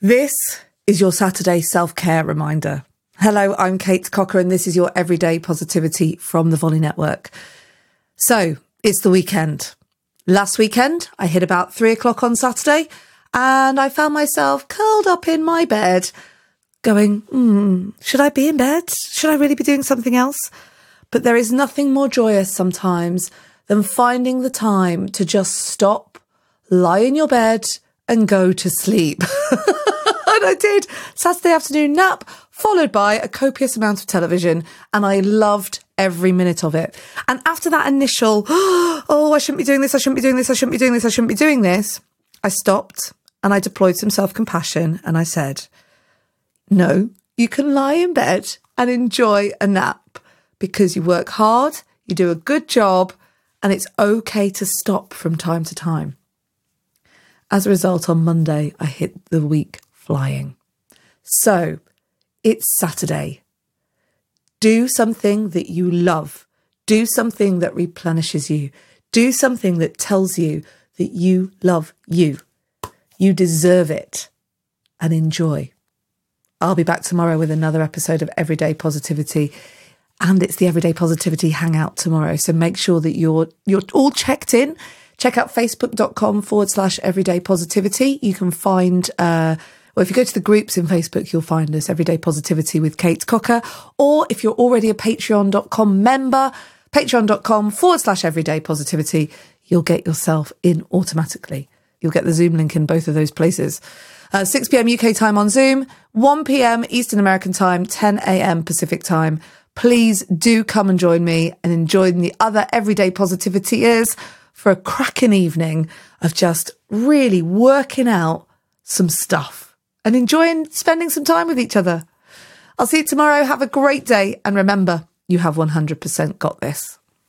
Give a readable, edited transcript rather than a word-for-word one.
This is your Saturday self-care reminder. Hello, I'm Kate Cocker and this is your everyday positivity from the Volley Network. So, it's the weekend. Last weekend, I hit about 3 o'clock on Saturday and I found myself curled up in my bed going, should I be in bed? Should I really be doing something else? But there is nothing more joyous sometimes than finding the time to just stop, lie in your bed and go to sleep. And I did. Saturday afternoon nap, followed by a copious amount of television, and I loved every minute of it. And after that initial, I shouldn't be doing this, I shouldn't be doing this, I shouldn't be doing this, I shouldn't be doing this, I stopped and I deployed some self-compassion and I said, no, you can lie in bed and enjoy a nap because you work hard, you do a good job, and it's okay to stop from time to time. As a result, on Monday, I hit the week flying. So, it's Saturday. Do something that you love. Do something that replenishes you. Do something that tells you that you love you. You deserve it. And enjoy. I'll be back tomorrow with another episode of Everyday Positivity. And it's the Everyday Positivity Hangout tomorrow. So make sure that you're all checked in. Check out facebook.com/everyday positivity. You can find, if you go to the groups in Facebook, you'll find us, Everyday Positivity with Kate Cocker. Or if you're already a patreon.com member, patreon.com/everyday positivity, you'll get yourself in automatically. You'll get the Zoom link in both of those places. 6 p.m. UK time on Zoom, 1 p.m. Eastern American time, 10 a.m. Pacific time. Please do come and join me and enjoy the other Everyday Positivity for a cracking evening of just really working out some stuff and enjoying spending some time with each other. I'll see you tomorrow. Have a great day. And remember, you have 100% got this.